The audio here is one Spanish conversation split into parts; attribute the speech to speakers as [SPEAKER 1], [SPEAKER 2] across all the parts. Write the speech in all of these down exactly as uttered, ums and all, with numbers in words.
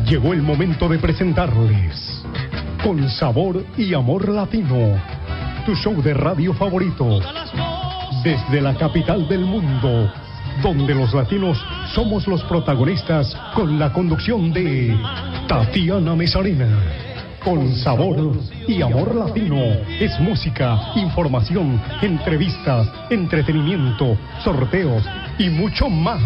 [SPEAKER 1] Llegó el momento de presentarles Con Sabor y Amor Latino, tu show de radio favorito, desde la capital del mundo, donde los latinos somos los protagonistas, con la conducción de Tatiana Mesarina. Con Sabor y Amor Latino es música, información, entrevistas, entretenimiento, sorteos y mucho más.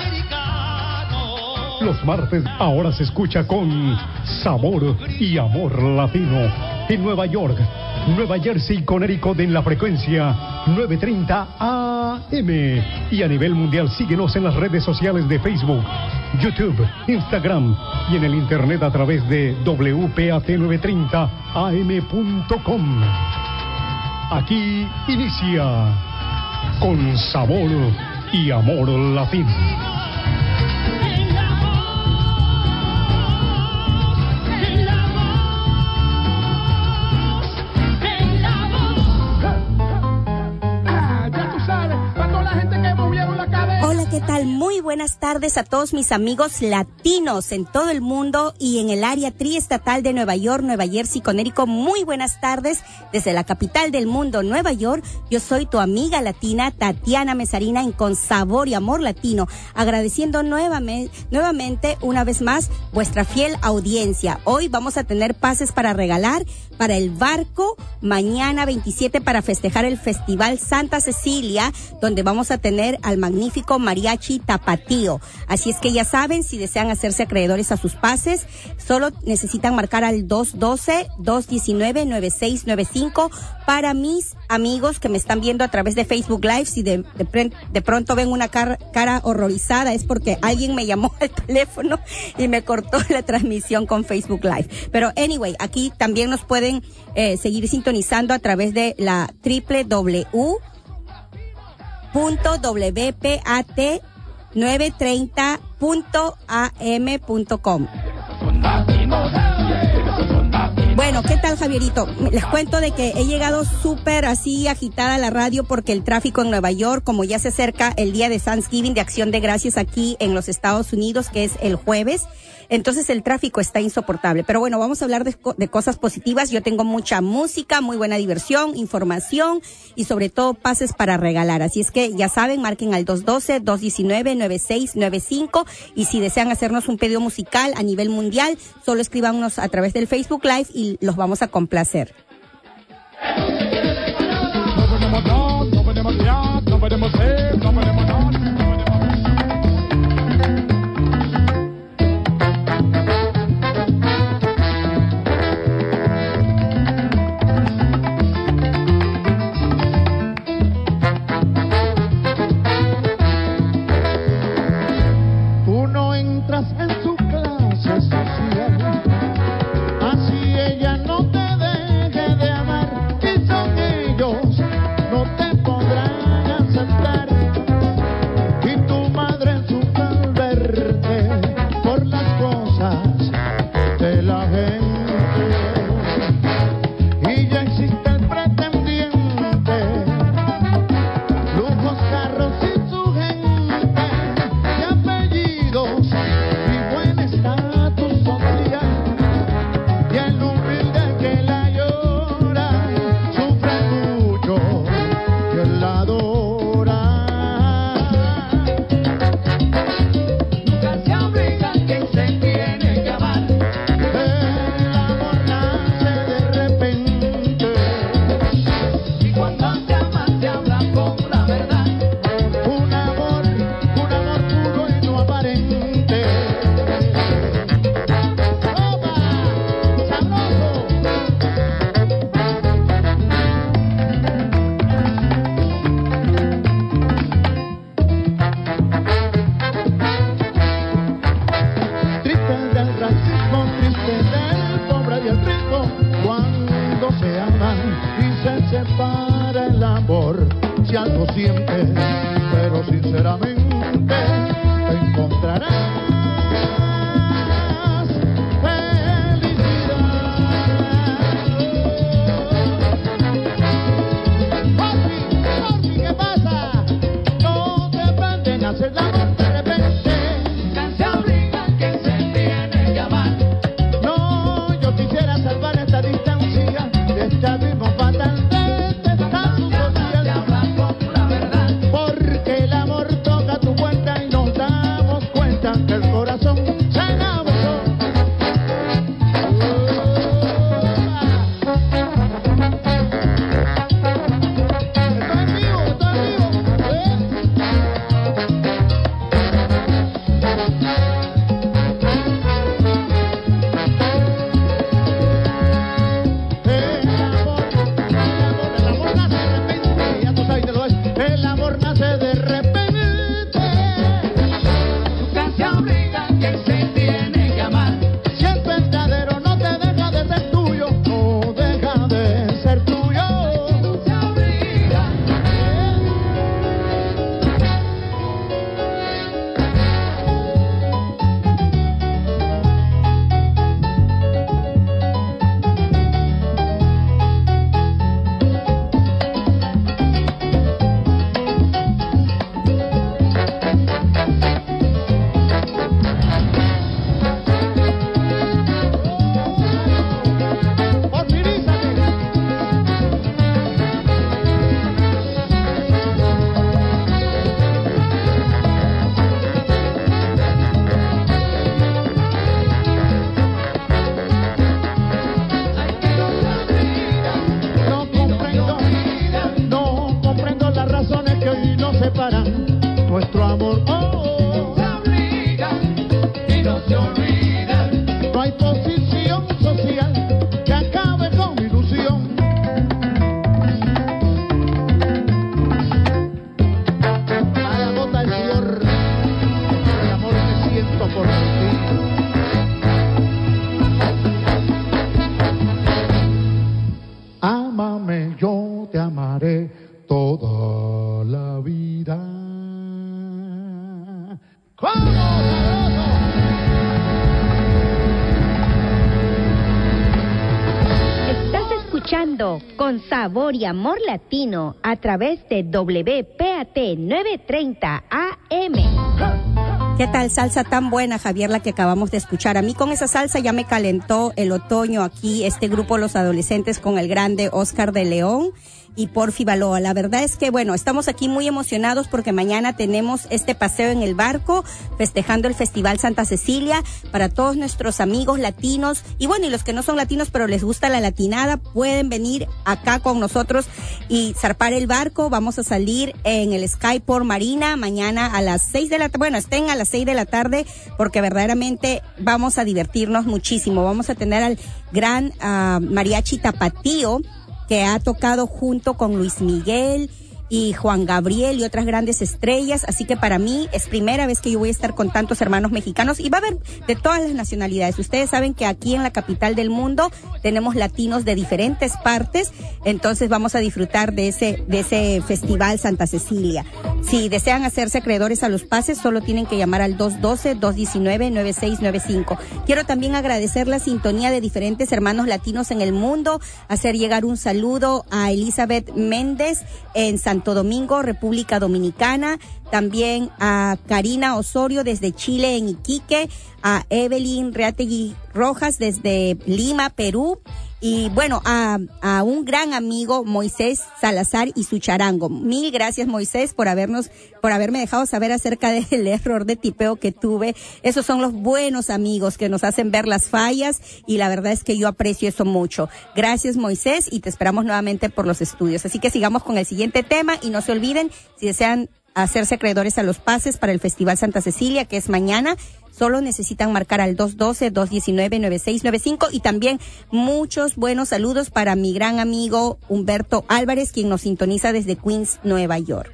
[SPEAKER 1] Los martes ahora se escucha con Sabor y Amor Latino en Nueva York, Nueva Jersey y Connecticut en la frecuencia novecientos treinta A M, y a nivel mundial síguenos en las redes sociales de Facebook, YouTube, Instagram y en el internet a través de w p a t novecientos treinta a m punto com. Aquí inicia Con Sabor y Amor Latino.
[SPEAKER 2] ¿Qué tal? Muy buenas tardes a todos mis amigos latinos en todo el mundo y en el área triestatal de Nueva York, Nueva Jersey, Connecticut. Muy buenas tardes desde la capital del mundo, Nueva York. Yo soy tu amiga latina, Tatiana Mesarina, en Con Sabor y Amor Latino, agradeciendo nuevamente, nuevamente una vez más vuestra fiel audiencia. Hoy vamos a tener pases para regalar para el barco, mañana veintisiete para festejar el Festival Santa Cecilia, donde vamos a tener al magnífico Mariachi Tapatío. Así es que ya saben, si desean hacerse acreedores a sus pases, solo necesitan marcar al dos uno dos, dos uno nueve, nueve seis nueve cinco. Para mis amigos que me están viendo a través de Facebook Live, si de, de, de pronto ven una cara, cara horrorizada, es porque alguien me llamó al teléfono y me cortó la transmisión con Facebook Live. Pero anyway, aquí también nos pueden eh, seguir sintonizando a través de la doble u doble u doble u punto w p a t novecientos treinta punto a m punto com. Bueno, ¿qué tal, Javierito? Les cuento de que he llegado súper así agitada a la radio porque el tráfico en Nueva York, como ya se acerca el día de Thanksgiving, de Acción de Gracias aquí en los Estados Unidos, que es el jueves, entonces el tráfico está insoportable. Pero bueno, vamos a hablar de, de cosas positivas. Yo tengo mucha música, muy buena diversión, información y sobre todo pases para regalar. Así es que ya saben, marquen al dos uno dos, dos uno nueve, nueve seis nueve cinco, y si desean hacernos un pedido musical a nivel mundial, solo escríbanos a través del Facebook Live y los vamos a complacer.
[SPEAKER 3] Tú no entras en su clase social, así ella no te deje de amar, y son ellos, no te podrán aceptar, y tu madre sufre al verte por las cosas de la gente, y ya existe el pretendiente, lujos, carros y su gente, y apellidos y buen estatus social, y el humilde que la llora sufre mucho y él la adora. Nunca se obliga a quien se tiene que amar, el amor nace de repente, y cuando se ama se habla con la verdad, un amor, un amor puro y no aparente. ¡Opa! ¡Sabroso! Triste del racismo, triste del pobre y el rico, cuando se aman y se separa el amor, si algo sientes, pero sinceramente encontrarás felicidad. Papi, papi, ¿qué pasa? No te prenden a hacer el amor de repente. Se obliga a quien se tiene que amar, el amor nace de repente. Nunca se obliga a quien se tiene que amar. Si el verdadero no te deja de ser tuyo, no deja de ser tuyo. No se obliga. Nuestro amor oh, se obliga y no se olvida. No hay posición social que acabe con mi ilusión. Cada gota es flor, el amor que siento por ti. Ámame, yo te amaré toda la vida.
[SPEAKER 2] Estás escuchando Con Sabor y Amor Latino a través de W P A T novecientos treinta A M. ¿Qué tal salsa tan buena, Javier, la que acabamos de escuchar? A mí con esa salsa ya me calentó el otoño aquí, este grupo Los Adolescentes con el grande Oscar de León y Porfi Baloa. La verdad es que, bueno, estamos aquí muy emocionados porque mañana tenemos este paseo en el barco, festejando el Festival Santa Cecilia para todos nuestros amigos latinos. Y bueno, y los que no son latinos pero les gusta la latinada, pueden venir acá con nosotros y zarpar el barco. Vamos a salir en el Skyport Marina mañana a las seis de la tarde. Bueno, estén a las seis de la tarde porque verdaderamente vamos a divertirnos muchísimo. Vamos a tener al gran uh, mariachi Tapatío, que ha tocado junto con Luis Miguel y Juan Gabriel y otras grandes estrellas, así que para mí es primera vez que yo voy a estar con tantos hermanos mexicanos y va a haber de todas las nacionalidades. Ustedes saben que aquí en la capital del mundo tenemos latinos de diferentes partes, entonces vamos a disfrutar de ese de ese Festival Santa Cecilia. Si desean hacerse acreedores a los pases, solo tienen que llamar al dos uno dos, dos uno nueve, nueve seis nueve cinco. Quiero también agradecer la sintonía de diferentes hermanos latinos en el mundo, hacer llegar un saludo a Elizabeth Méndez en Santo Domingo, República Dominicana, también a Karina Osorio desde Chile en Iquique, a Evelyn Reategui Rojas desde Lima, Perú, y bueno, a, a un gran amigo, Moisés Salazar y su charango. Mil gracias, Moisés, por habernos, por haberme dejado saber acerca del error de tipeo que tuve. Esos son los buenos amigos que nos hacen ver las fallas y la verdad es que yo aprecio eso mucho. Gracias, Moisés, y te esperamos nuevamente por los estudios. Así que sigamos con el siguiente tema y no se olviden, si desean hacerse acreedores a los pases para el Festival Santa Cecilia, que es mañana, solo necesitan marcar al dos uno dos, dos uno nueve, nueve seis nueve cinco y también muchos buenos saludos para mi gran amigo Humberto Álvarez, quien nos sintoniza desde Queens, Nueva York.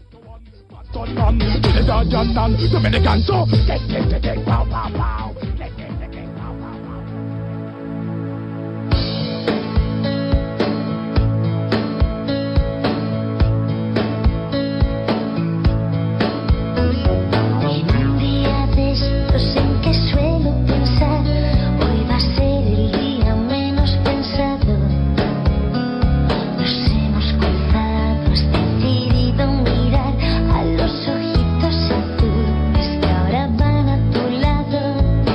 [SPEAKER 4] En que suelo pensar, hoy va a ser el día menos pensado. Nos hemos cruzado, has decidido mirar a los ojitos azules que ahora van a tu lado.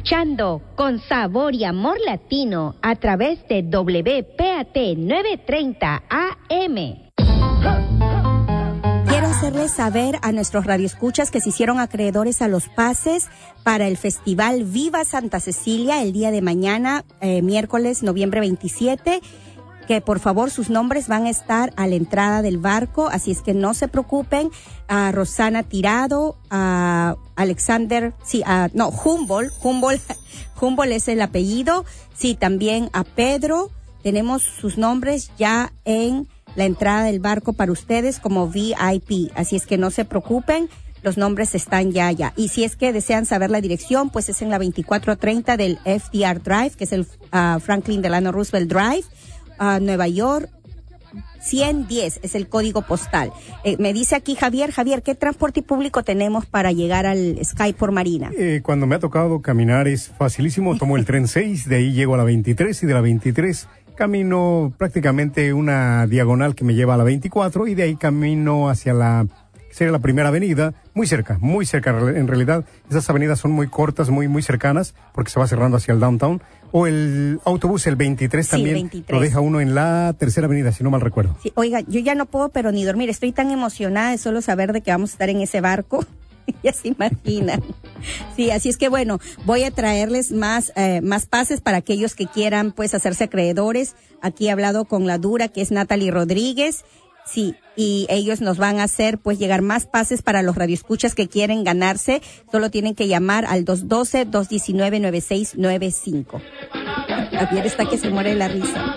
[SPEAKER 5] escuchando Con Sabor y Amor Latino a través de W P A T novecientos treinta A M.
[SPEAKER 2] Quiero hacerles saber a nuestros radioescuchas que se hicieron acreedores a los pases para el Festival Viva Santa Cecilia el día de mañana, eh, miércoles, noviembre veintisiete, que por favor sus nombres van a estar a la entrada del barco, así es que no se preocupen. A Rosana Tirado, a Alexander, sí, a, no, Humboldt, Humboldt, Humboldt es el apellido, sí, también a Pedro, tenemos sus nombres ya en la entrada del barco para ustedes como V I P, así es que no se preocupen, los nombres están ya allá. Y si es que desean saber la dirección, pues es en la veinticuatro treinta del F D R Drive, que es el uh, Franklin Delano Roosevelt Drive, uh, Nueva York, ciento diez es el código postal. Eh, me dice aquí Javier, Javier, ¿qué transporte público tenemos para llegar al Sky por Marina?
[SPEAKER 1] Eh, cuando me ha tocado caminar es facilísimo, tomo el tren seis, de ahí llego a la veintitrés y de la veintitrés camino prácticamente una diagonal que me lleva a la veinticuatro y de ahí camino hacia la, sería la primera avenida, muy cerca, muy cerca en realidad. Esas avenidas son muy cortas, muy, muy cercanas porque se va cerrando hacia el downtown. O el autobús, el veintitrés
[SPEAKER 2] Sí,
[SPEAKER 1] también,
[SPEAKER 2] veintitrés.
[SPEAKER 1] lo deja uno en la tercera avenida, si no mal recuerdo.
[SPEAKER 2] Sí, oiga, yo ya no puedo pero ni dormir, estoy tan emocionada de solo saber de que vamos a estar en ese barco. Ya se imaginan. Sí, así es que bueno, voy a traerles más eh, más pases para aquellos que quieran pues hacerse acreedores. Aquí he hablado con la dura que es Natalie Rodríguez. Sí, y ellos nos van a hacer pues llegar más pases para los radioescuchas que quieren ganarse. Solo tienen que llamar al dos uno dos, dos uno nueve, nueve seis nueve cinco. Javier está que se muere de la risa.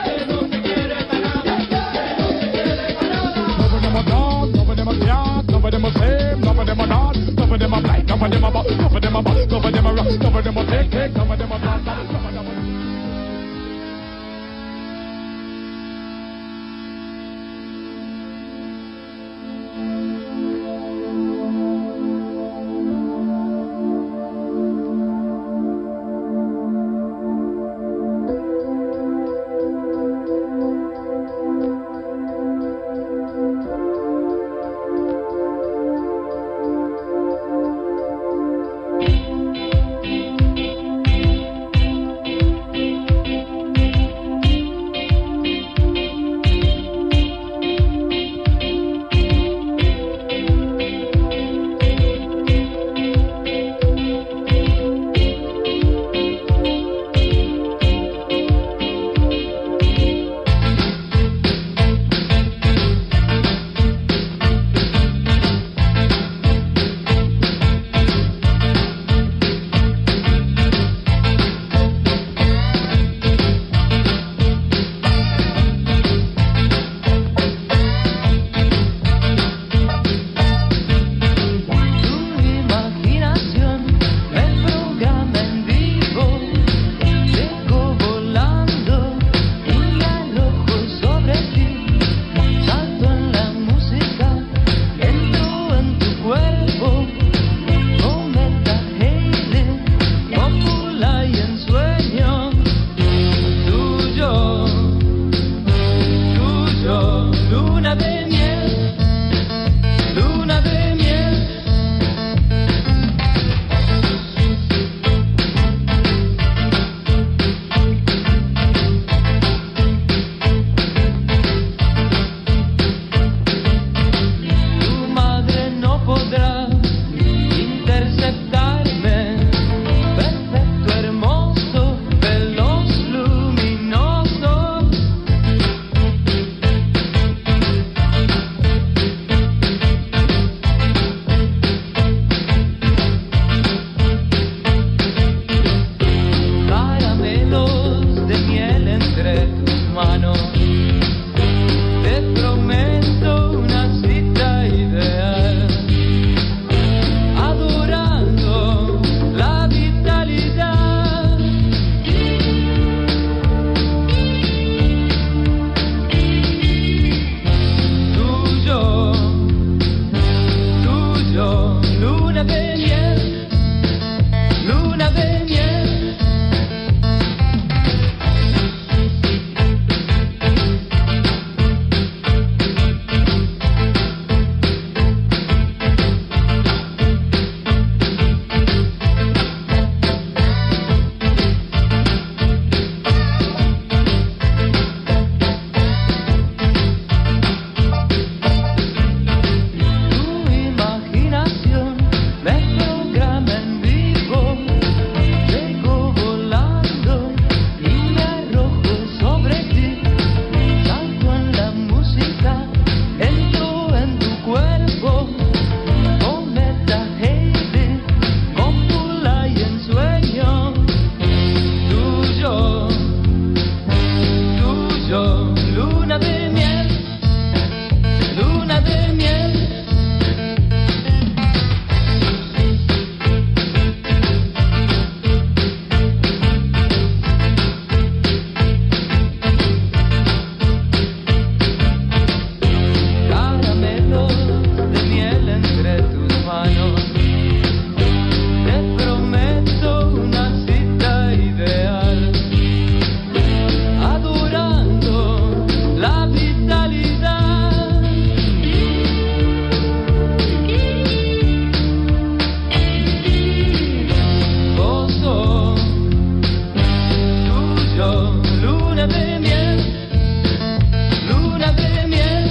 [SPEAKER 3] None of them are same, none of them are not, none of them are black, none of them are buff, none of them are buff, none of them are rock, none of them are take, take, none of them are black, none of them are... de miel, luna de miel.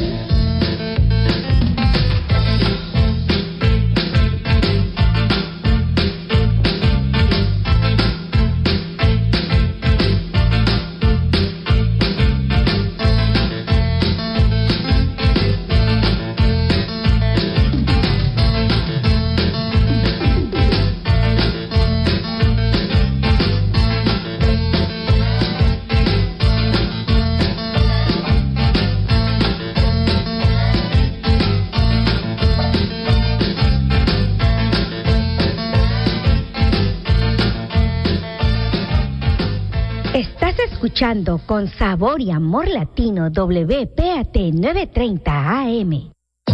[SPEAKER 5] Escuchando con sabor y amor latino W P A T novecientos treinta A M.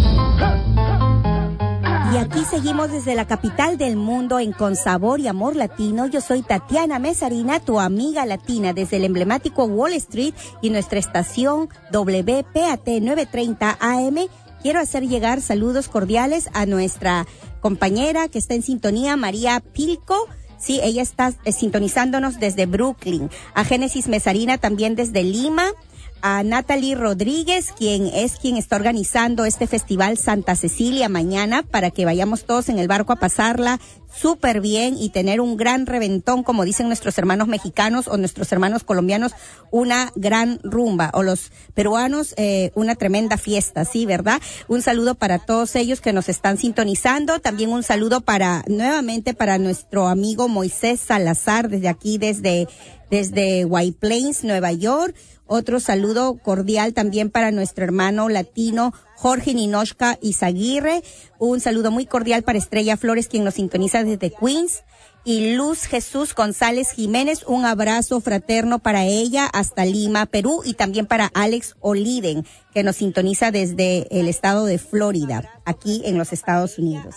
[SPEAKER 2] Y aquí seguimos desde la capital del mundo en Con Sabor y Amor Latino. Yo soy Tatiana Mesarina, tu amiga latina desde el emblemático Wall Street y nuestra estación W P A T novecientos treinta A M. Quiero hacer llegar saludos cordiales a nuestra compañera que está en sintonía, María Pilco. Sí, ella está eh, sintonizándonos desde Brooklyn. A Génesis Mesarina también desde Lima. A Natalie Rodríguez, quien es quien está organizando este festival Santa Cecilia mañana, para que vayamos todos en el barco a pasarla súper bien y tener un gran reventón, como dicen nuestros hermanos mexicanos o nuestros hermanos colombianos, una gran rumba, o los peruanos, eh, una tremenda fiesta, ¿sí, verdad? Un saludo para todos ellos que nos están sintonizando. También un saludo para, nuevamente, para nuestro amigo Moisés Salazar, desde aquí, desde, desde White Plains, Nueva York. Otro saludo cordial también para nuestro hermano latino Jorge Ninochka Izaguirre. Un saludo muy cordial para Estrella Flores, quien nos sintoniza desde Queens. Y Luz Jesús González Jiménez, un abrazo fraterno para ella hasta Lima, Perú. Y también para Alex Oliden, que nos sintoniza desde el estado de Florida, aquí en los Estados Unidos.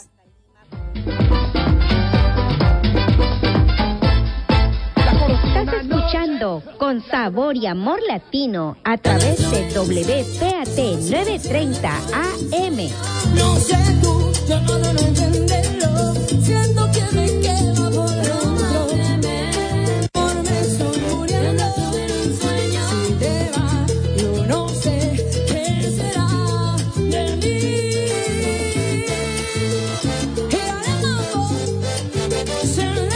[SPEAKER 5] Estás escuchando Con Sabor y Amor Latino a través de W P A T novecientos treinta A M.
[SPEAKER 3] No sé tú, yo no logro entenderlo. Siento que me quema por dentro. Por me estoy muriendo. Si te vas, yo no sé qué será de mí. Y ahora mambo, se le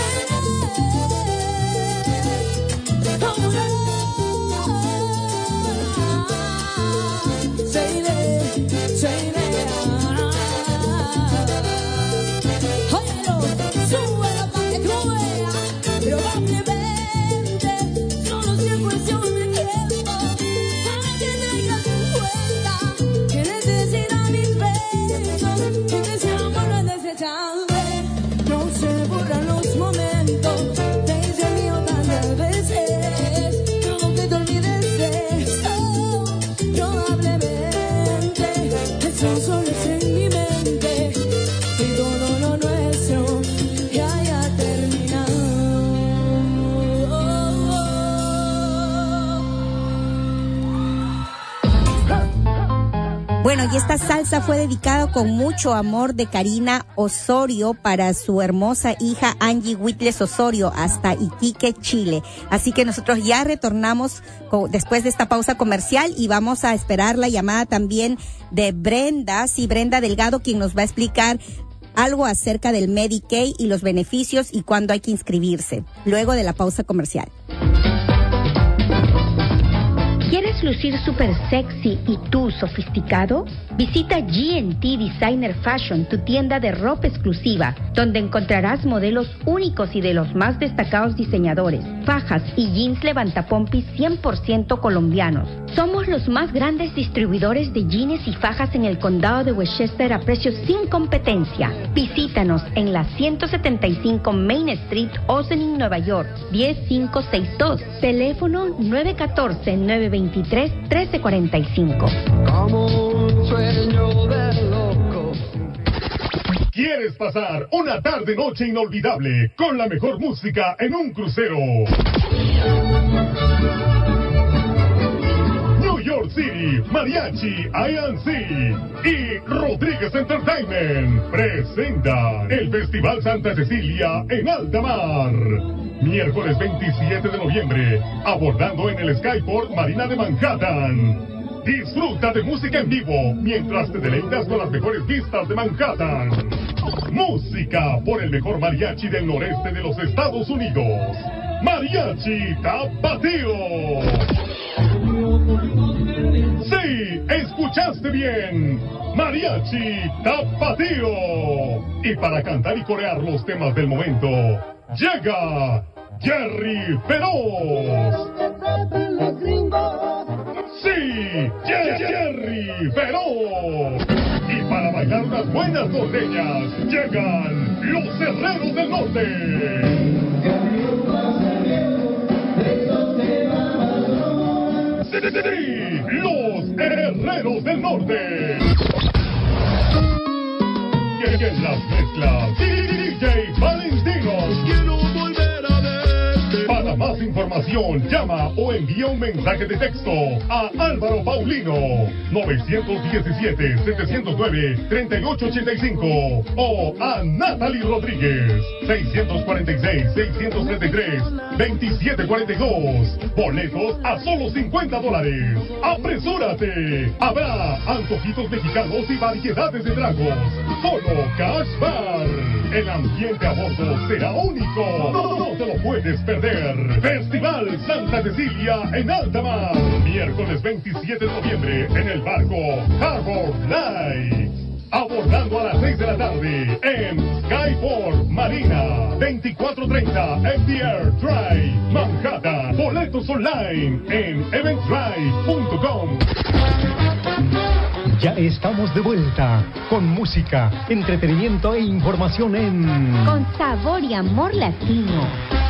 [SPEAKER 3] say that, say that.
[SPEAKER 2] Bueno, y esta salsa fue dedicada con mucho amor de Karina Osorio para su hermosa hija Angie Whitles Osorio hasta Iquique, Chile. Así que nosotros ya retornamos con, después de esta pausa comercial, y vamos a esperar la llamada también de Brenda, sí, Brenda Delgado, quien nos va a explicar algo acerca del Medicaid y los beneficios y cuándo hay que inscribirse, luego de la pausa comercial.
[SPEAKER 5] ¿Quieres lucir súper sexy y tú sofisticado? Visita G and T Designer Fashion, tu tienda de ropa exclusiva, donde encontrarás modelos únicos y de los más destacados diseñadores, fajas y jeans levantapompis cien por ciento colombianos. Somos los más grandes distribuidores de jeans y fajas en el condado de Westchester a precios sin competencia. Visítanos en la ciento setenta y cinco Main Street, Ossining, Nueva York, diez mil quinientos sesenta y dos. Teléfono nueve uno cuatro, nueve dos tres, uno tres cuatro cinco.
[SPEAKER 3] Como un sueño de loco.
[SPEAKER 6] ¿Quieres pasar una tarde-noche inolvidable con la mejor música en un crucero? New York City, Mariachi, I N C y Rodríguez Entertainment presentan el Festival Santa Cecilia en alta mar. miércoles veintisiete de noviembre, abordando en el Skyport Marina de Manhattan. Disfruta de música en vivo mientras te deleitas con las mejores vistas de Manhattan. Música por el mejor mariachi del noreste de los Estados Unidos. Mariachi Tapatío. Sí, escuchaste bien. Mariachi Tapatío. Y para cantar y corear los temas del momento, llega Jerry Feroz. Sí, Jerry Feroz. Y para bailar unas buenas norteñas, llegan los Herreros del Norte. Sí, sí, sí, los Herreros del Norte. Y en las mezclas, D J Valentino. Quiero volver a verte. Para más información, llama o envía un mensaje de texto a Álvaro Paulino, nueve uno siete, siete cero nueve, tres ocho ocho cinco, o a Natalie Rodríguez, seis cuatro seis, seis tres tres, dos siete cuatro dos. Boletos a solo cincuenta dólares. ¡Apresúrate! Habrá antojitos mexicanos y variedades de tragos. Solo Cash Bar. El ambiente a bordo será único. No, no te lo puedes perder. Festival Santa Cecilia en alta mar. Miércoles veintisiete de noviembre en el barco Harbor Light. Abordando a las seis de la tarde en Skyport Marina. veinticuatro treinta F D R Drive, Manhattan. Boletos online en event drive punto com.
[SPEAKER 1] Ya estamos de vuelta con música, entretenimiento e información en
[SPEAKER 5] Con Sabor y Amor Latino.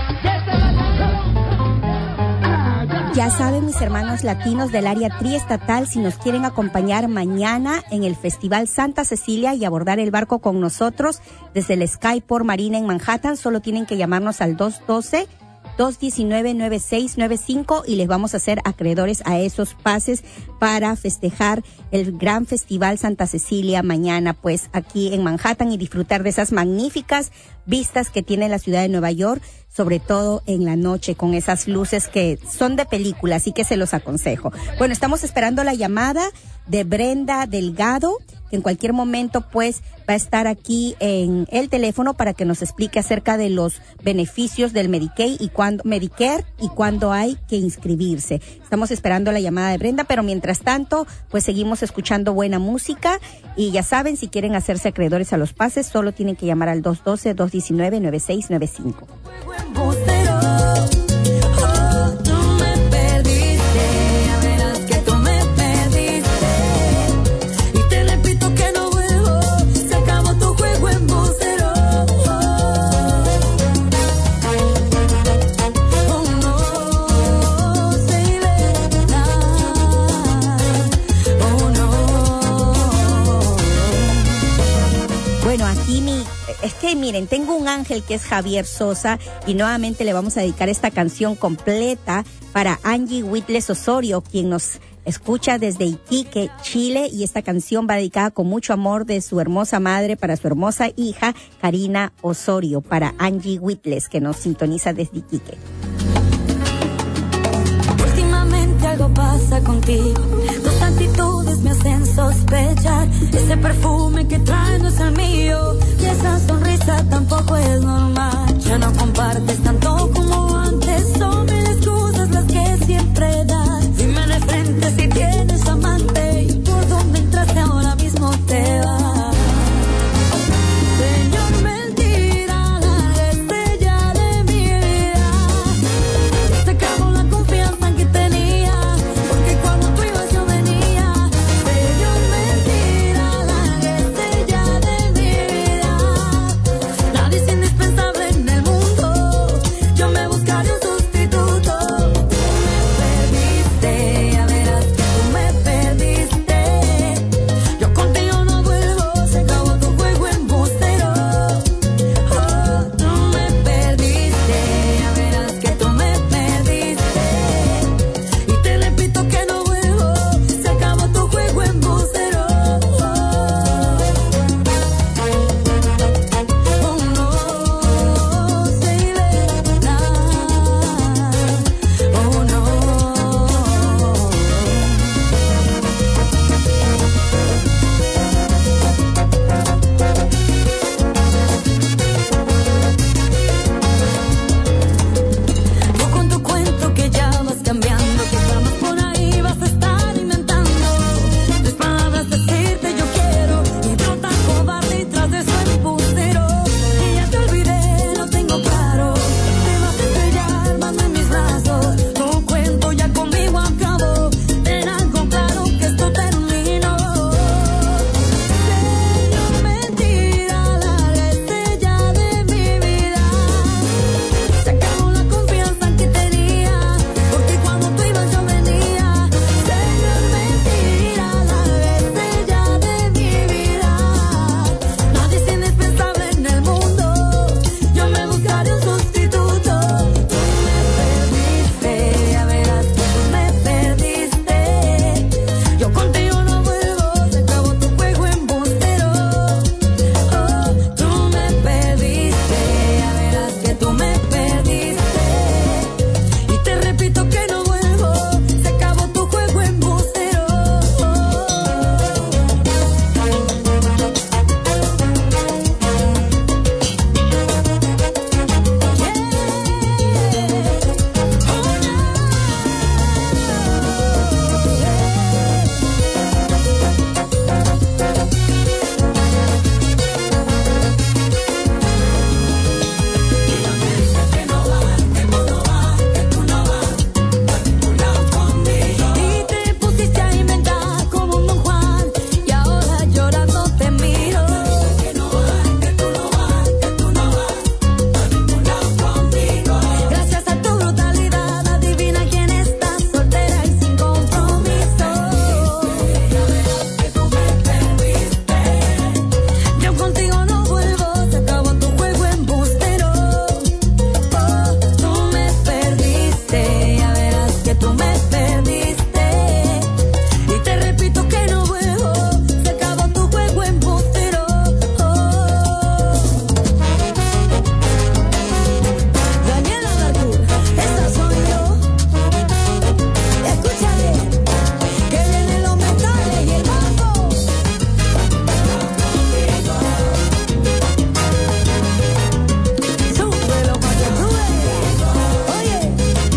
[SPEAKER 2] Ya saben, mis hermanos latinos del área triestatal, si nos quieren acompañar mañana en el Festival Santa Cecilia y abordar el barco con nosotros desde el Skyport Marina en Manhattan, solo tienen que llamarnos al dos uno dos, dos uno nueve, nueve seis nueve cinco y les vamos a hacer acreedores a esos pases para festejar el gran Festival Santa Cecilia mañana, pues aquí en Manhattan, y disfrutar de esas magníficas vistas que tiene la ciudad de Nueva York, sobre todo en la noche, con esas luces que son de película, así que se los aconsejo. Bueno, estamos esperando la llamada de Brenda Delgado, que en cualquier momento pues va a estar aquí en el teléfono para que nos explique acerca de los beneficios del Medicaid y cuándo, Medicare, y cuándo hay que inscribirse. Estamos esperando la llamada de Brenda, pero mientras tanto pues seguimos escuchando buena música, y ya saben, si quieren hacerse acreedores a los pases, solo tienen que llamar al dos uno dos, dos uno nueve, nueve seis nueve cinco. Bueno, aquí mi, es que miren, tengo un ángel que es Javier Sosa, y nuevamente le vamos a dedicar esta canción completa para Angie Whitles Osorio, quien nos escucha desde Iquique, Chile, y esta canción va dedicada con mucho amor de su hermosa madre para su hermosa hija Karina Osorio, para Angie Whitles, que nos sintoniza desde Iquique.
[SPEAKER 7] Últimamente algo pasa contigo, tus actitudes me hacen sospechar, ese perfume que traes no es el mío, y esa sonrisa tampoco es normal, ya no compartes tanto como antes, son mil excusas las que siempre das, dime de frente si tienes amante, y por dónde entraste ahora mismo te vas. Señor, mentira, la estrella de mi vida, se acabó la confianza que tenía, porque cuando tú ibas yo venía. Señor, mentira, la estrella de mi vida, nadie es indispensable en el mundo, yo me que tú me perdiste. Y te repito que no vuelvo, se acabó tu juego embustero. Daniela Darcourt, esa soy yo. Escucha bien, que vienen los metales y el mambo. Súbelo pa' que tú veas. Oye.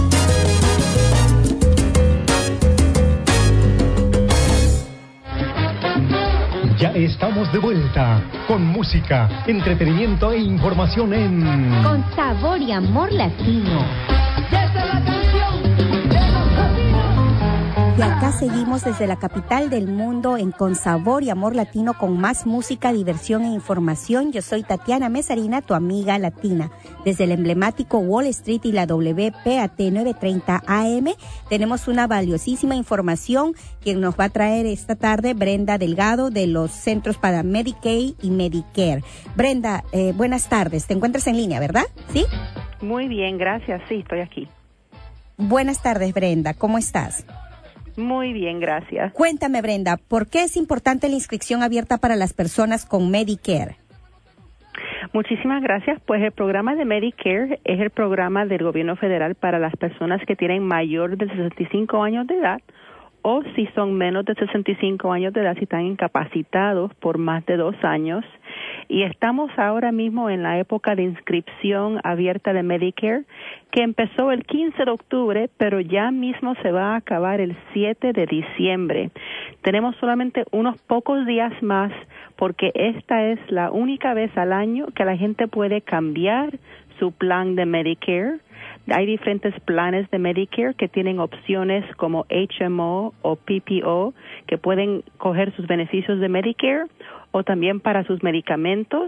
[SPEAKER 1] Ya estamos de vuelta con música, entretenimiento e información en
[SPEAKER 5] Con sabor y amor latino.
[SPEAKER 3] Desde la canción de los latinos.
[SPEAKER 2] Y acá seguimos desde la capital del mundo en Con Sabor y Amor Latino con más música, diversión e información. Yo soy Tatiana Mesarina, tu amiga latina. Desde el emblemático Wall Street y la W P A T novecientos treinta A M tenemos una valiosísima información que nos va a traer esta tarde Brenda Delgado de los Centros para Medicaid y Medicare. Brenda, eh, buenas tardes. Te encuentras en línea, ¿verdad? ¿Sí?
[SPEAKER 8] Muy bien, gracias. Sí, estoy aquí.
[SPEAKER 2] Buenas tardes, Brenda. ¿Cómo estás?
[SPEAKER 8] Muy bien, gracias.
[SPEAKER 2] Cuéntame, Brenda, ¿por qué es importante la inscripción abierta para las personas con Medicare?
[SPEAKER 8] Muchísimas gracias. Pues el programa de Medicare es el programa del gobierno federal para las personas que tienen mayor de sesenta y cinco años de edad o si son menos de sesenta y cinco años de edad, si están incapacitados por más de dos años. Y estamos ahora mismo en la época de inscripción abierta de Medicare, que empezó el quince de octubre, pero ya mismo se va a acabar el siete de diciembre. Tenemos solamente unos pocos días más, porque esta es la única vez al año que la gente puede cambiar su plan de Medicare. Hay diferentes planes de Medicare que tienen opciones como H M O o P P O, que pueden coger sus beneficios de Medicare o también para sus medicamentos.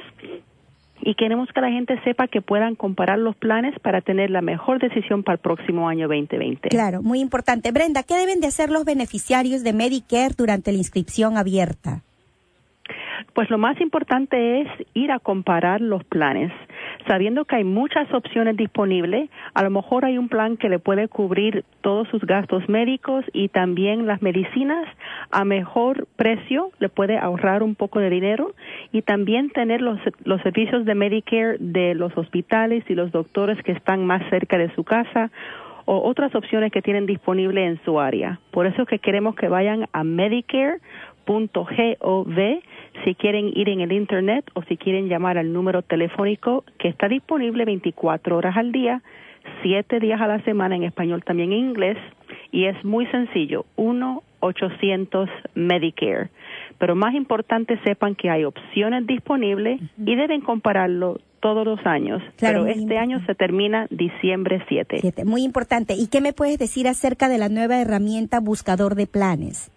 [SPEAKER 8] Y queremos que la gente sepa que puedan comparar los planes para tener la mejor decisión para el próximo año veinte veinte.
[SPEAKER 2] Claro, muy importante. Brenda, ¿qué deben de hacer los beneficiarios de Medicare durante la inscripción abierta?
[SPEAKER 8] Pues lo más importante es ir a comparar los planes, sabiendo que hay muchas opciones disponibles. A lo mejor hay un plan que le puede cubrir todos sus gastos médicos y también las medicinas a mejor precio, le puede ahorrar un poco de dinero y también tener los, los servicios de Medicare de los hospitales y los doctores que están más cerca de su casa o otras opciones que tienen disponible en su área. Por eso es que queremos que vayan a medicare punto gov si quieren ir en el internet o si quieren llamar al número telefónico que está disponible veinticuatro horas al día, siete días a la semana, en español también en inglés, y es muy sencillo, uno ochocientos Medicare. Pero más importante, sepan que hay opciones disponibles uh-huh. y deben compararlo todos los años. Claro, pero este importante. Año se termina diciembre siete.
[SPEAKER 2] siete. Muy importante. ¿Y qué me puedes decir acerca de la nueva herramienta buscador de planes?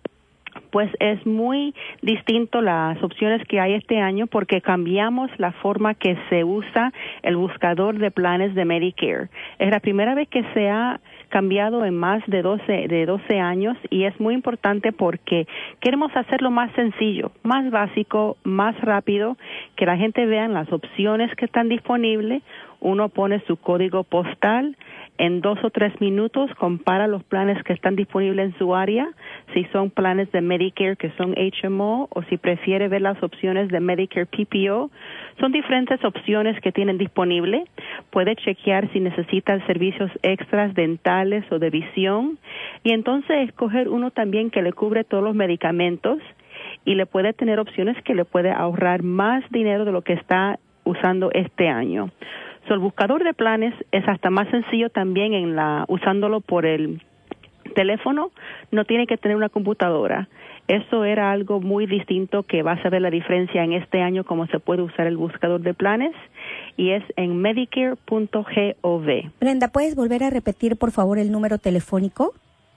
[SPEAKER 8] Pues es muy distinto las opciones que hay este año porque cambiamos la forma que se usa el buscador de planes de Medicare. Es la primera vez que se ha cambiado en más de doce, de doce años y es muy importante porque queremos hacerlo más sencillo, más básico, más rápido, que la gente vea las opciones que están disponibles. Uno pone su código postal, en dos o tres minutos compara los planes que están disponibles en su área, si son planes de Medicare que son H M O o si prefiere ver las opciones de Medicare P P O. Son diferentes opciones que tienen disponible. Puede chequear si necesita servicios extras dentales o de visión y entonces escoger uno también que le cubre todos los medicamentos y le puede tener opciones que le puede ahorrar más dinero de lo que está usando este año. So, el buscador de planes es hasta más sencillo también en la usándolo por el teléfono, no tiene que tener una computadora. Eso era algo muy distinto que vas a ver la diferencia en este año cómo se puede usar el buscador de planes y es en medicare punto gov.
[SPEAKER 2] Brenda, ¿puedes volver a repetir por favor el número telefónico?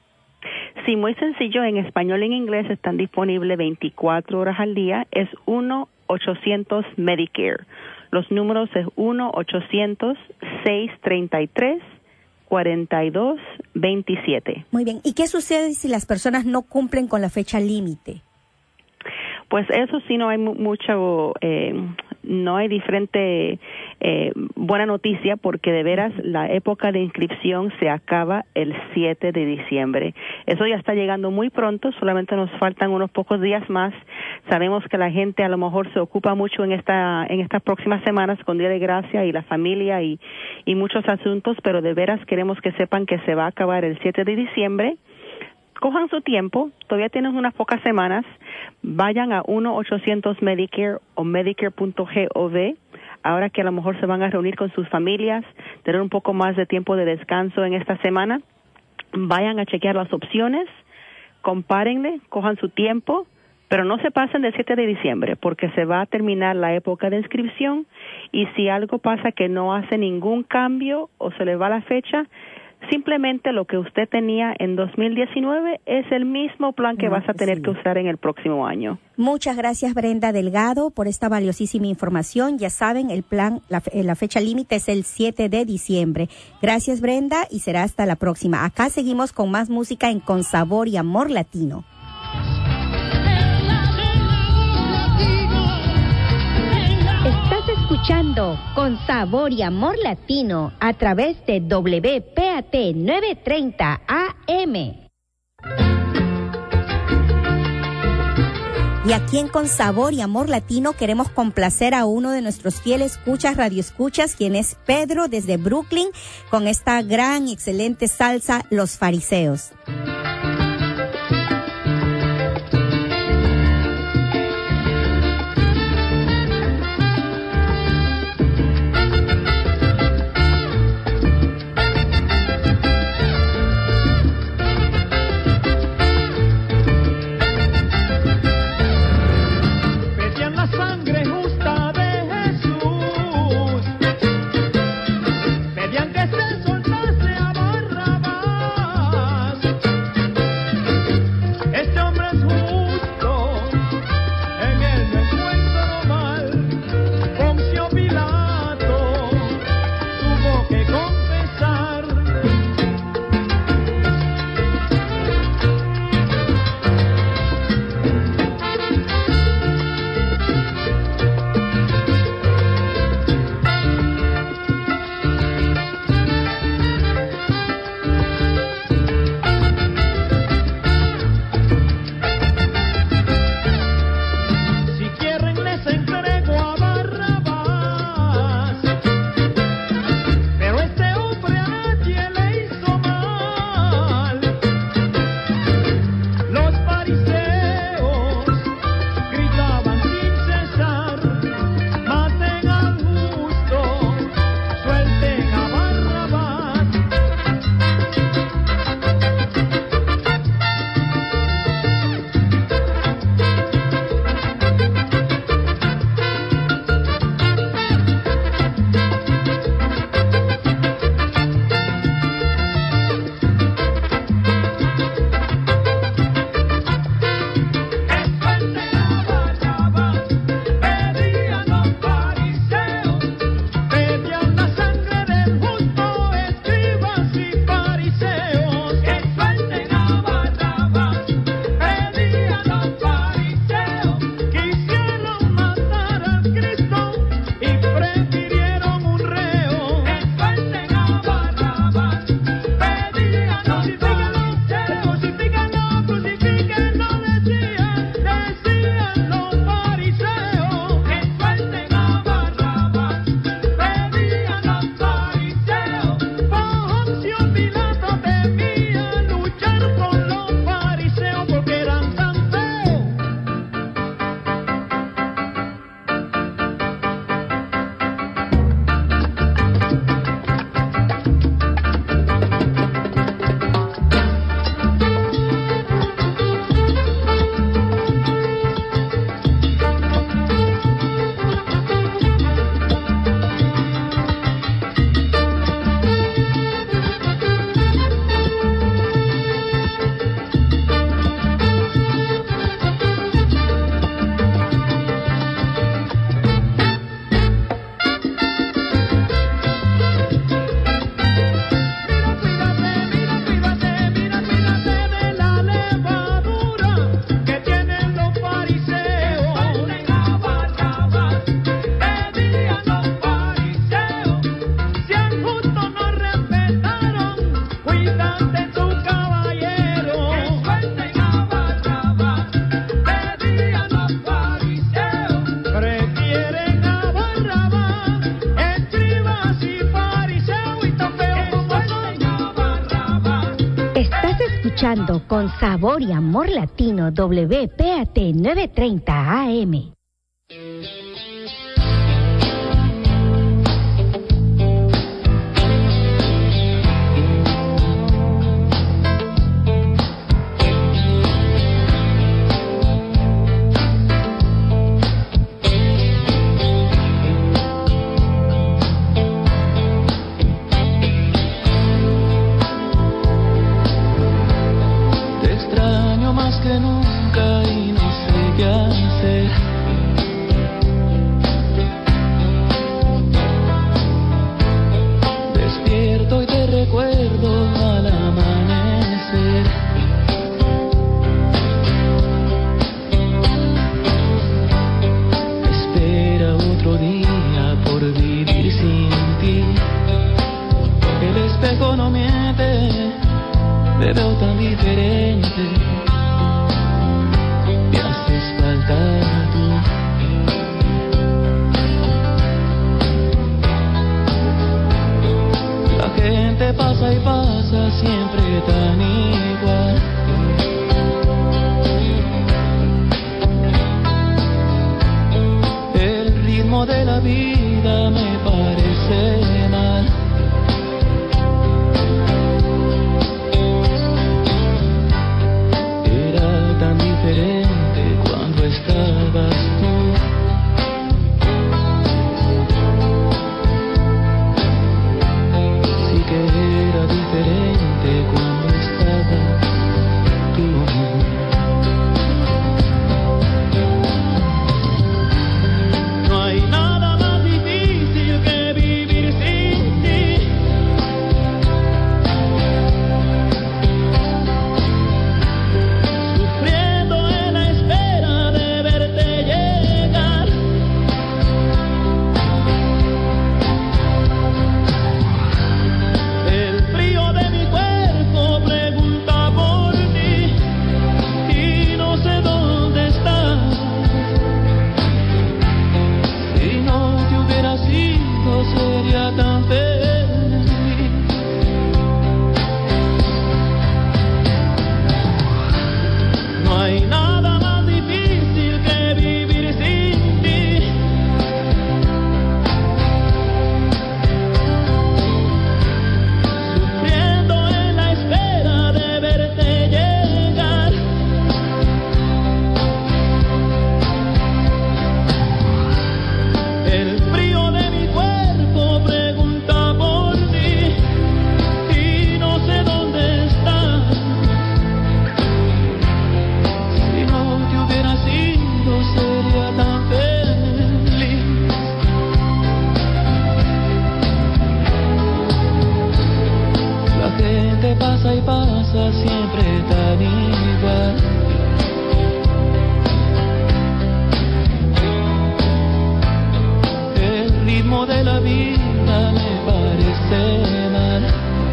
[SPEAKER 8] Sí, muy sencillo, en español y en inglés están disponibles veinticuatro horas al día, es uno ochocientos Medicare. Los números es uno ochocientos seiscientos treinta y tres cuarenta y dos veintisiete.
[SPEAKER 2] Muy bien. ¿Y qué sucede si las personas no cumplen con la fecha límite?
[SPEAKER 8] Pues eso sí, no hay mu- mucho, eh, no hay diferente eh, buena noticia, porque de veras la época de inscripción se acaba el siete de diciembre. Eso ya está llegando muy pronto, solamente nos faltan unos pocos días más. Sabemos que la gente a lo mejor se ocupa mucho en esta en estas próximas semanas con Día de Gracia y la familia y, y muchos asuntos, pero de veras queremos que sepan que se va a acabar el siete de diciembre. Cojan su tiempo, todavía tienen unas pocas semanas, vayan a uno ochocientos Medicare o medicare punto gov, ahora que a lo mejor se van a reunir con sus familias, tener un poco más de tiempo de descanso en esta semana, vayan a chequear las opciones, compárenle, cojan su tiempo, pero no se pasen del siete de diciembre, porque se va a terminar la época de inscripción, y si algo pasa que no hace ningún cambio o se le va la fecha, simplemente lo que usted tenía en dos mil diecinueve es el mismo plan que
[SPEAKER 2] No,
[SPEAKER 8] vas a tener
[SPEAKER 2] sí.
[SPEAKER 8] que usar en el próximo año.
[SPEAKER 2] Muchas gracias, Brenda Delgado, por esta valiosísima información. Ya saben, el plan, la, fe- la fecha límite es el siete de diciembre. Gracias, Brenda, y será hasta la próxima. Acá seguimos con más música en Con Sabor y Amor Latino.
[SPEAKER 5] Estás escuchando Con Sabor y Amor Latino a través de W P A T novecientos treinta A M.
[SPEAKER 2] Y aquí en Con Sabor y Amor Latino queremos complacer a uno de nuestros fieles escuchas, radioescuchas, quien es Pedro desde Brooklyn, con esta gran y excelente salsa Los Fariseos.
[SPEAKER 3] Pedían la sangre justa de Jesús, pedían que se soltase a Barrabás,
[SPEAKER 5] escuchando Con Sabor y Amor Latino W P A T novecientos treinta A M.
[SPEAKER 3] Que nunca y no sé qué hacer. Despierto y te recuerdo al amanecer. Espera otro día por vivir sin ti. El espejo no miente, te veo tan diferente. La gente pasa y pasa siempre tan igual. El ritmo de la vida me parece mal. Era tan diferente cuando estabas tú. Sí que era diferente cuando estabas tú. No hay nada más difícil que vivir sin ti. Sufriendo en la espera de verte llegar. El frío de mi cuerpo pregunta por ti y no sé dónde estás. Si no te hubiera sido sería tan feliz. No hay nada más difícil que vivir sin ti. Sufriendo en la espera de verte llegar. El frío de mi cuerpo pregunta por ti y no sé dónde estás. Si no te hubiera sido sería tan feliz. La gente pasa y pasa siempre tan igual. El ritmo de la vida me parece mal.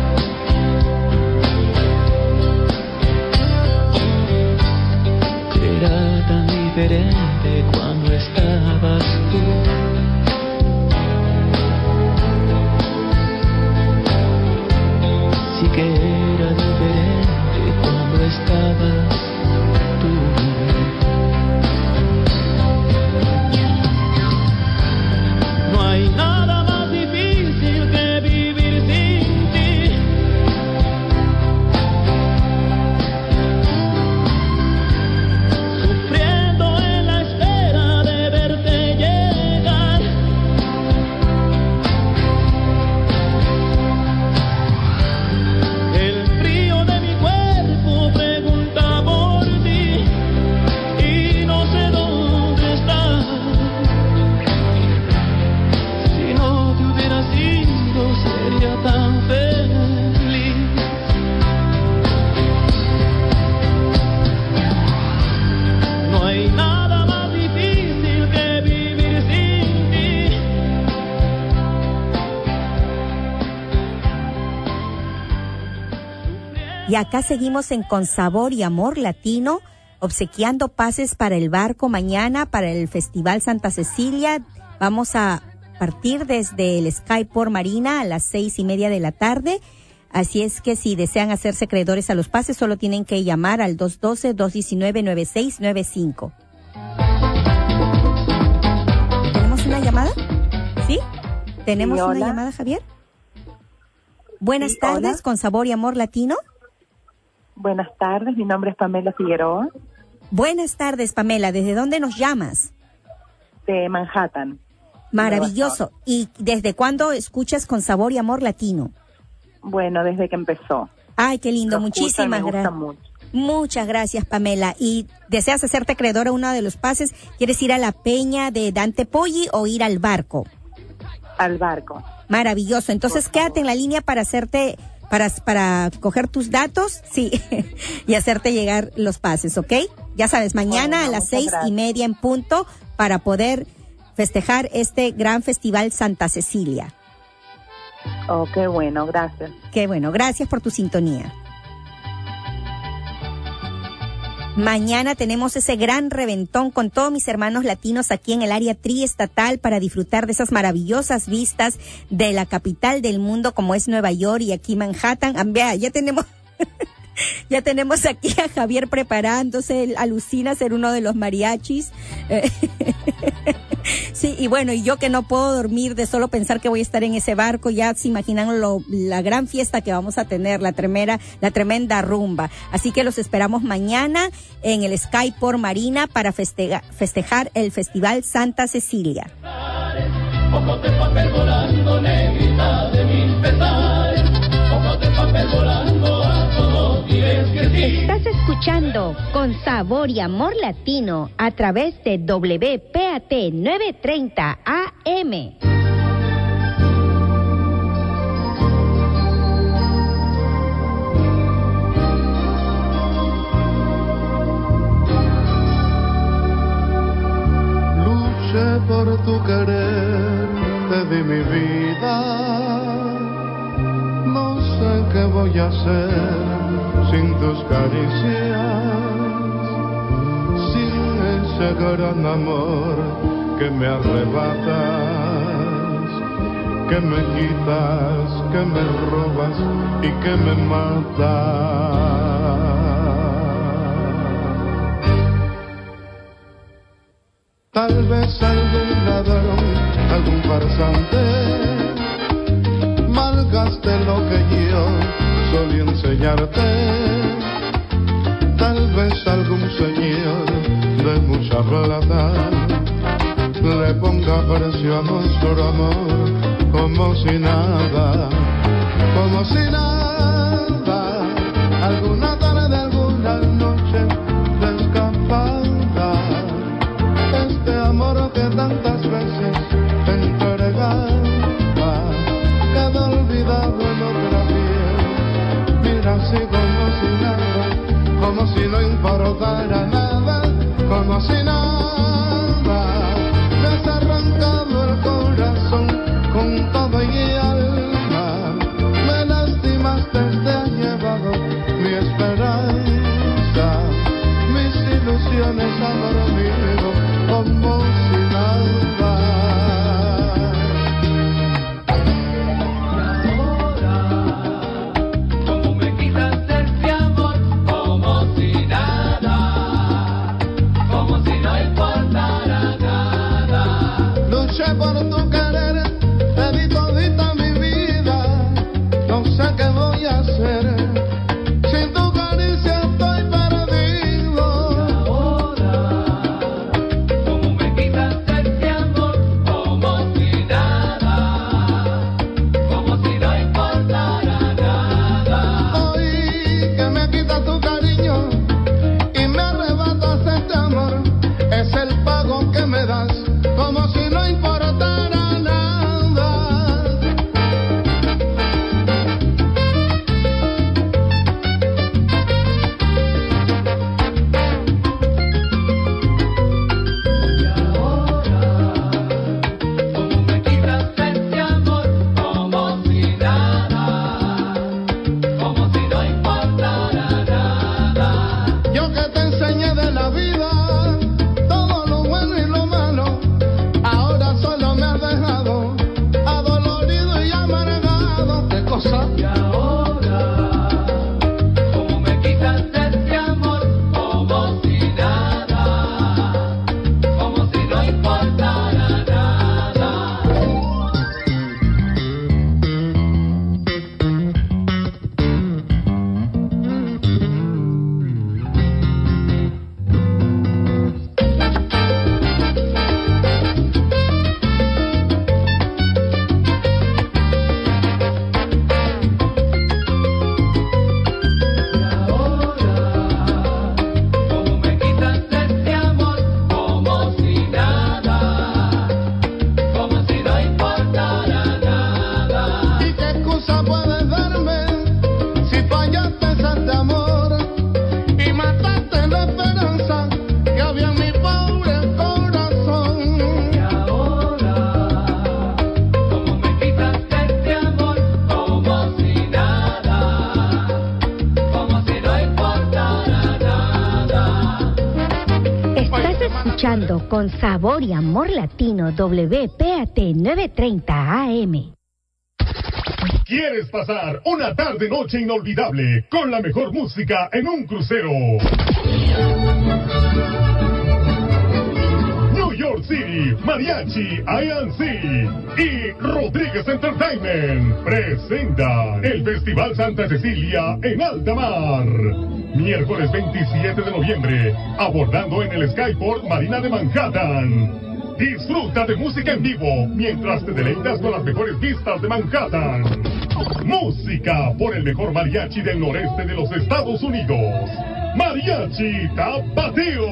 [SPEAKER 3] Era tan diferente cuando estabas tú. Sí que era diferente cuando estabas tú. No hay nada más difícil que vivir sin ti. Sufriendo en la espera de verte llegar. El frío de mi cuerpo pregunta por ti y no sé dónde estás. Si no te hubiera sido sería tan feliz. No hay nada más difícil que vivir sin ti.
[SPEAKER 2] Y acá seguimos en Con Sabor y Amor Latino, obsequiando pases para el barco mañana, para el Festival Santa Cecilia. Vamos a partir desde el Skyport Marina a las seis y media de la tarde. Así es que si desean hacerse acreedores a los pases, solo tienen que llamar al dos uno dos, dos uno nueve, nueve seis nueve cinco. ¿Tenemos una llamada? ¿Sí? ¿Tenemos
[SPEAKER 9] Sí,
[SPEAKER 2] una
[SPEAKER 9] hola.
[SPEAKER 2] llamada, Javier? Buenas
[SPEAKER 9] Sí,
[SPEAKER 2] tardes,
[SPEAKER 9] hola.
[SPEAKER 2] con Sabor y Amor Latino.
[SPEAKER 9] Buenas tardes, mi nombre es Pamela Figueroa,
[SPEAKER 2] Buenas tardes, Pamela. ¿Desde dónde nos llamas?
[SPEAKER 9] de Manhattan.
[SPEAKER 2] Maravilloso. ¿Y desde cuándo escuchas con Sabor y Amor Latino?
[SPEAKER 9] Bueno, desde que empezó.
[SPEAKER 2] Ay, qué lindo.
[SPEAKER 9] Lo escucho y
[SPEAKER 2] Muchísimas
[SPEAKER 9] me gusta
[SPEAKER 2] gracias.
[SPEAKER 9] mucho.
[SPEAKER 2] Muchas gracias, Pamela. ¿Y deseas hacerte acreedor a uno de los pases? ¿Quieres ir a la peña de Dante Poggi o ir al barco?
[SPEAKER 9] Al barco.
[SPEAKER 2] Maravilloso. Entonces
[SPEAKER 9] Por favor.
[SPEAKER 2] quédate en la línea para hacerte, para, para coger tus datos, sí, y hacerte llegar los pases, ¿ok? Ya sabes, mañana
[SPEAKER 9] Bueno,
[SPEAKER 2] a las
[SPEAKER 9] muchas
[SPEAKER 2] seis y
[SPEAKER 9] gracias.
[SPEAKER 2] media en punto para poder festejar este gran festival Santa Cecilia.
[SPEAKER 9] Oh, qué bueno, gracias.
[SPEAKER 2] Qué bueno, gracias por tu sintonía. Mañana tenemos ese gran reventón con todos mis hermanos latinos aquí en el área triestatal para disfrutar de esas maravillosas vistas de la capital del mundo como es Nueva York y aquí Manhattan. Ah, vea, ya tenemos ya tenemos aquí a Javier preparándose, él alucina ser uno de los mariachis. Sí, y bueno, y yo que no puedo dormir de solo pensar que voy a estar en ese barco, ya se imaginan lo, la gran fiesta que vamos a tener, la tremenda, la tremenda rumba. Así que los esperamos mañana en el Sky por Marina para festeja, festejar el Festival Santa Cecilia.
[SPEAKER 3] Ojos de papel volando, negrita de mis pesares. Ojos de papel volando, a todos diles que sí.
[SPEAKER 5] Estás escuchando con Sabor y Amor Latino a través de W P A T novecientos treinta A M.
[SPEAKER 10] Luché por tu querer, te di mi vida. No sé qué voy a hacer sin tus caricias, sin ese gran amor que me arrebatas, que me quitas, que me robas y que me matas. Tal vez algún ladrón, algún farsante, malgaste lo que yo solía enseñarte. Tal vez algún señor de mucha plata le ponga precio a nuestro amor como si nada, como si nada. Alguna tarde, alguna noche de escapada, este amor que tantas veces te entregaba quedó olvidado en otra piel. Mira así como si nada, como si no importara nada, como si nada. Me has arrancado el corazón con todo y alma, me lastimaste, te has llevado mi esperanza, mis ilusiones, amor mío, como si nada.
[SPEAKER 3] Como me quitaste ese amor, como si nada.
[SPEAKER 5] escuchando Con Sabor y Amor Latino W P A T novecientos treinta A M.
[SPEAKER 6] ¿Quieres pasar una tarde-noche inolvidable con la mejor música en un crucero? New York City, Mariachi, I N C y Rodríguez Entertainment presentan el Festival Santa Cecilia en alta mar. Miércoles veintisiete de noviembre, abordando en el Skyport Marina de Manhattan. Disfruta de música en vivo mientras te deleitas con las mejores vistas de Manhattan. Música por el mejor mariachi del noreste de los Estados Unidos. Mariachi Tapatío.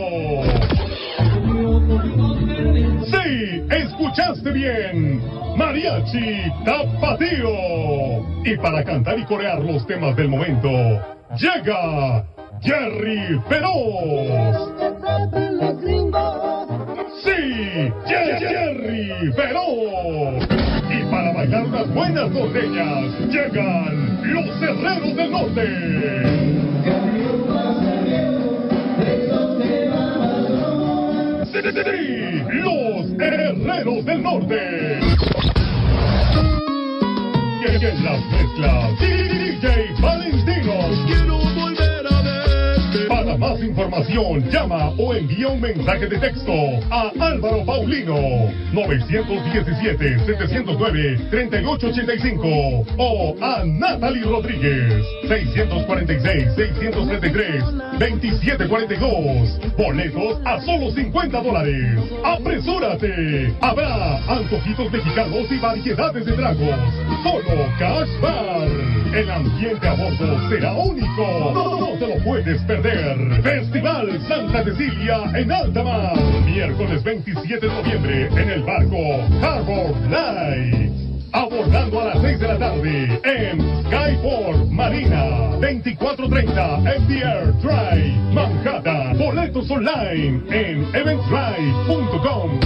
[SPEAKER 6] Sí, escuchaste bien. Mariachi Tapatío. Y para cantar y corear los temas del momento, llega Jerry Feroz. Sí, Jerry Feroz. Y para bailar unas buenas norteñas, llegan los Herreros del Norte. Sí, sí, sí, los Herreros del Norte. Y en las mezclas, D J Valentino. Quiero volver a verte. Para más información, llama o envía un mensaje de texto a Álvaro Paulino, nueve uno siete, siete cero nueve, tres ocho ocho cinco, o a Natalie Rodríguez, seis cuatro seis, seis tres tres, dos siete cuatro dos. Boletos a solo cincuenta dólares. ¡Apresúrate! Habrá antojitos mexicanos y variedades de tragos. Solo Cash Bar. El ambiente a bordo será único. No, no te lo puedes perder. Festival Santa Cecilia en alta mar. Miércoles veintisiete de noviembre en el barco Harbor Light. Abordando a las seis de la tarde en Skyport Marina, veinticuatro treinta F D R Drive, Manhattan. Boletos online en eventbrite punto com.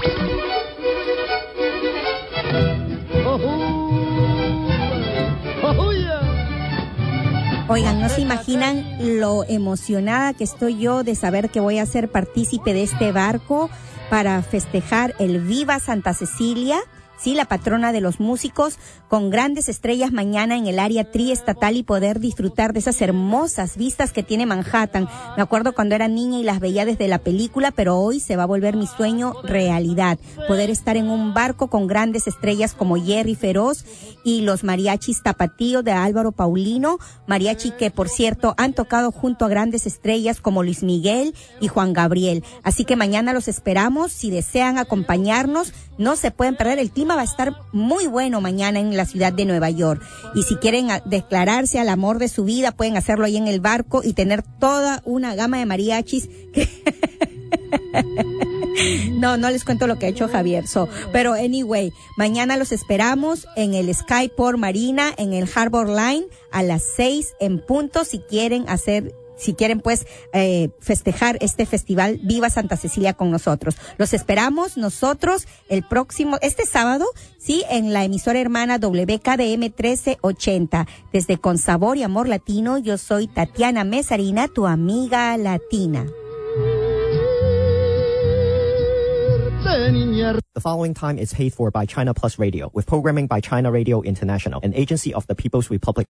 [SPEAKER 2] Oigan, no se imaginan lo emocionada que estoy yo de saber que voy a ser partícipe de este barco para festejar el Viva Santa Cecilia. Sí, la patrona de los músicos, con grandes estrellas mañana en el área triestatal y poder disfrutar de esas hermosas vistas que tiene Manhattan. Me acuerdo cuando era niña y las veía desde la película, pero hoy se va a volver mi sueño realidad. Poder estar en un barco con grandes estrellas como Jerry Feroz y los mariachis Tapatío de Álvaro Paulino, mariachi que por cierto han tocado junto a grandes estrellas como Luis Miguel y Juan Gabriel. Así que mañana los esperamos. Si desean acompañarnos, no se pueden perder. El clima va a estar muy bueno mañana en la ciudad de Nueva York. Y si quieren declararse al amor de su vida, pueden hacerlo ahí en el barco y tener toda una gama de mariachis que... No, no les cuento lo que ha hecho Javier. So, pero anyway, mañana los esperamos en el Skyport Marina, en el Harbor Line, a las seis en punto, si quieren hacer... Si quieren, pues, eh, festejar este festival Viva Santa Cecilia con nosotros. Los esperamos nosotros el próximo, este sábado, sí, en la emisora hermana W K D M trece ochenta. Desde Con Sabor y Amor Latino, yo soy Tatiana Mesarina, tu amiga latina.
[SPEAKER 11] The following time is paid for by China Plus Radio, with programming by China Radio International, an agency of the People's Republic.